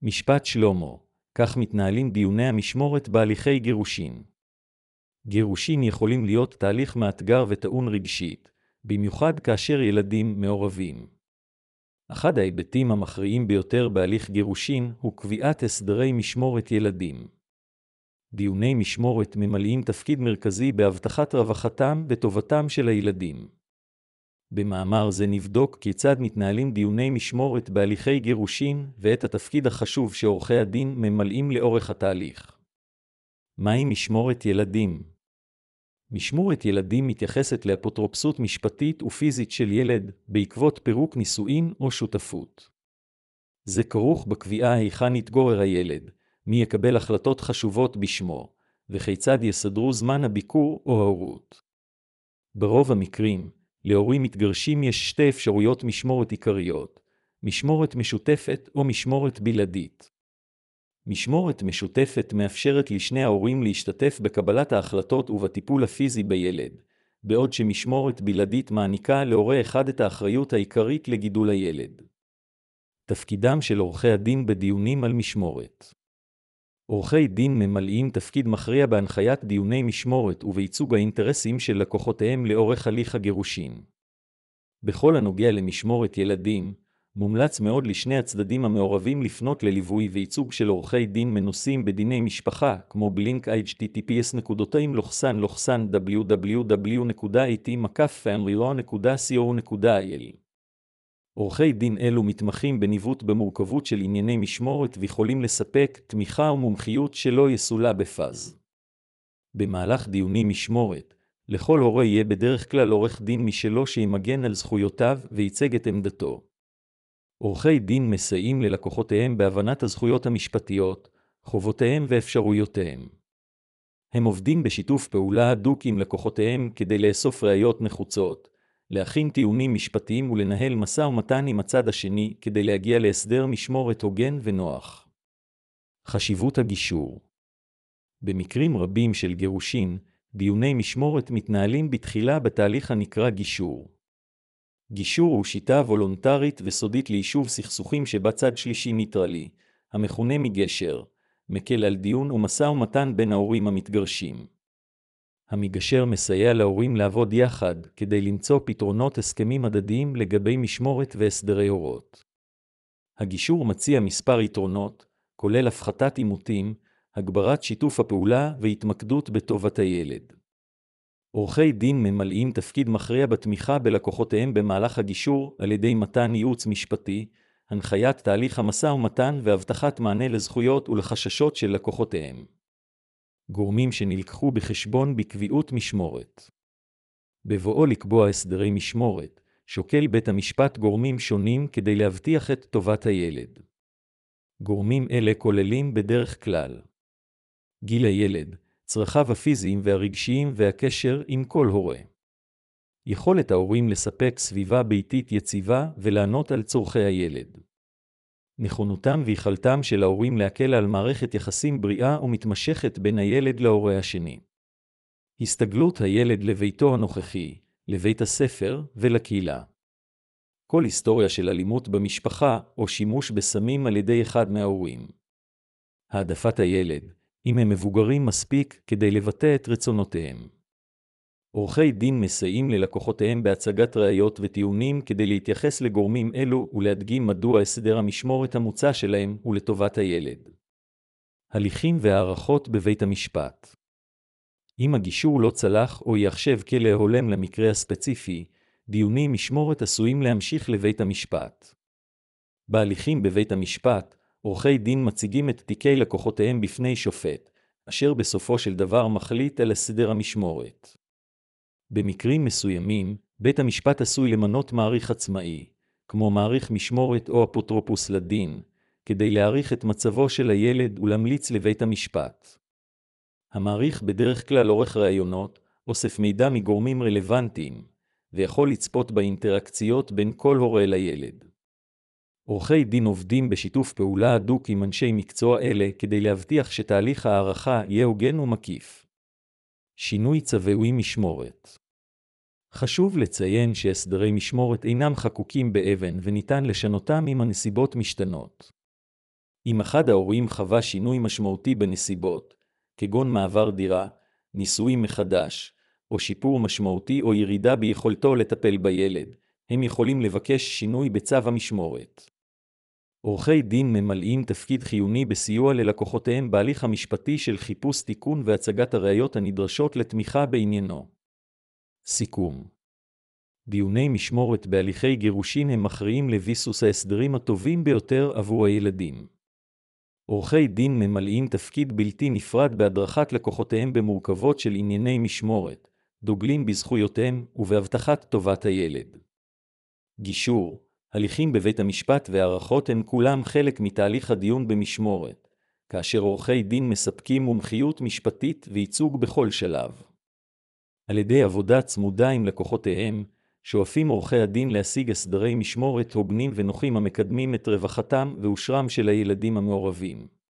משפט שלמה, כך מתנהלים דיוני המשמורת בהליכי גירושין. גירושין יכולים להיות תהליך מאתגר וטעון רגשית, במיוחד כאשר ילדים מעורבים. אחד ההיבטים המכריעים ביותר בהליך גירושין הוא קביעת הסדרי משמורת ילדים. דיוני משמורת ממלאים תפקיד מרכזי בהבטחת רווחתם וטובתם של הילדים. במאמר זה נבדוק כיצד מתנהלים דיוני משמורת בהליכי גירושין ואת התפקיד החשוב שעורכי הדין ממלאים לאורך התהליך. מהי משמורת ילדים? משמורת ילדים מתייחסת לאפוטרופסות משפטית ופיזית של ילד בעקבות פירוק נישואין או שותפות. זה כרוך בקביעה היכן יתגורר הילד, מי יקבל החלטות חשובות בשמו, וכיצד יסדרו זמן הביקור או ההורות. ברוב המקרים, להורים מתגרשים יש שתי אפשרויות משמורת עיקריות, משמורת משותפת או משמורת בלעדית. משמורת משותפת מאפשרת לשני ההורים להשתתף בקבלת ההחלטות ובטיפול הפיזי בילד, בעוד שמשמורת בלעדית מעניקה להורה אחד את האחריות העיקרית לגידול הילד. תפקידם של עורכי הדין בדיונים על משמורת. עורכי דין ממלאים תפקיד מכריע בהנחיית דיוני משמורת ובייצוג האינטרסים של לקוחותיהם לאורך הליך הגירושין. בכל הנוגע למשמורת ילדים, מומלץ מאוד לשני הצדדים המעורבים לפנות לליווי וייצוג של עורכי דין מנוסים בדיני משפחה, כמו בלינק https://www.it-family.co.il. עורכי דין אלו מתמחים בניווט במורכבות של ענייני משמורת ויכולים לספק תמיכה ומומחיות שלא יסולה בפז. במהלך דיוני משמורת, לכל הורה יהיה בדרך כלל עורך דין משלו שימגן על זכויותיו וייצג את עמדתו. עורכי דין מסייעים ללקוחותיהם בהבנת הזכויות המשפטיות, חובותיהם ואפשרויותיהם. הם עובדים בשיתוף פעולה הדוק עם לקוחותיהם כדי לאסוף ראיות נחוצות, להכין טיעונים משפטיים ולנהל משא ומתן עם הצד השני כדי להגיע להסדר משמורת הוגן ונוח. חשיבות הגישור. במקרים רבים של גירושין, דיוני משמורת מתנהלים בתחילה בתהליך הנקרא גישור. גישור הוא שיטה וולונטרית וסודית ליישוב סכסוכים שבה צד שלישי ניטרלי, המכונה מגשר, מקל על דיון ומשא ומתן בין ההורים המתגרשים. המגשר מסייע להורים לעבוד יחד כדי למצוא פתרונות הסכמים הדדיים לגבי משמורת והסדרי הורות. הגישור מציע מספר יתרונות, כולל הפחתת עימותים, הגברת שיתוף הפעולה והתמקדות בטובת הילד. עורכי דין ממלאים תפקיד מכריע בתמיכה בלקוחותיהם במהלך הגישור על ידי מתן ייעוץ משפטי, הנחיית תהליך המשא ומתן והבטחת מענה לזכויות ולחששות של לקוחותיהם. גורמים שנלקחו בחשבון בקביעות משמורת. בבואו לקבוע הסדרי משמורת, שוקל בית המשפט גורמים שונים כדי להבטיח את טובת הילד. גורמים אלה כוללים בדרך כלל גיל הילד, צרכיו הפיזיים והרגשיים והקשר עם כל הורה. יכולת ההורים לספק סביבה ביתית יציבה ולענות על צורכי הילד. נכונותם ויכולתם של ההורים להקל על מערכת יחסים בריאה ומתמשכת בין הילד להורה השני. הסתגלות הילד לביתו הנוכחי, לבית הספר ולקהילה. כל היסטוריה של אלימות במשפחה או שימוש בסמים על ידי אחד מההורים. העדפת הילד, אם הם מבוגרים מספיק כדי לבטא את רצונותיהם. עורכי דין מסייעים ללקוחותיהם בהצגת ראיות וטיעונים כדי להתייחס לגורמים אלו ולהדגים מדוע הסדר המשמורת המוצע שלהם הוא לטובת הילד. הליכים והערכות בבית המשפט. אם הגישור לא צלח או יחשב כלא הולם למקרה הספציפי, דיוני משמורת עשויים להמשיך לבית המשפט. בהליכים בבית המשפט, עורכי דין מציגים את תיקי לקוחותיהם בפני שופט, אשר בסופו של דבר מחליט על הסדר המשמורת. במקרים מסוימים, בית המשפט עשוי למנות מעריך עצמאי, כמו מעריך משמורת או אפוטרופוס לדין, כדי להעריך את מצבו של הילד ולהמליץ לבית המשפט. המעריך בדרך כלל עורך ראיונות, אוסף מידע מגורמים רלוונטיים, ויכול לצפות באינטראקציות בין כל הורה לילד. עורכי דין עובדים בשיתוף פעולה הדוק עם אנשי מקצוע אלה כדי להבטיח שתהליך הערכה יהיה הוגן ומקיף. שינוי צווי משמורת. חשוב לציין שהסדרי משמורת אינם חקוקים באבן וניתן לשנותם אם הנסיבות משתנות. אם אחד ההורים חווה שינוי משמעותי בנסיבות, כגון מעבר דירה, נישואי מחדש, או שיפור משמעותי או ירידה ביכולתו לטפל בילד, הם יכולים לבקש שינוי בצו המשמורת. עורכי דין ממלאים תפקיד חיוני בסיוע ללקוחותיהם בהליך המשפטי של חיפוש תיקון והצגת הראיות הנדרשות לתמיכה בעניינו. סיכום. דיוני משמורת בהליכי גירושין הם מכריעים לביסוס ההסדרים הטובים ביותר עבור הילדים. עורכי דין ממלאים תפקיד בלתי נפרד בהדרכת לקוחותיהם במורכבות של ענייני משמורת, דוגלים בזכויותיהם ובהבטחת טובת הילד. גישור, הליכים בבית המשפט והערכות הם כולם חלק מתהליך הדיון במשמורת, כאשר עורכי דין מספקים מומחיות משפטית וייצוג בכל שלב. על ידי עבודה צמודה עם לקוחותיהם, שואפים עורכי הדין להשיג הסדרי משמורת הוגנים ונוחים המקדמים את רווחתם ואושרם של הילדים המעורבים.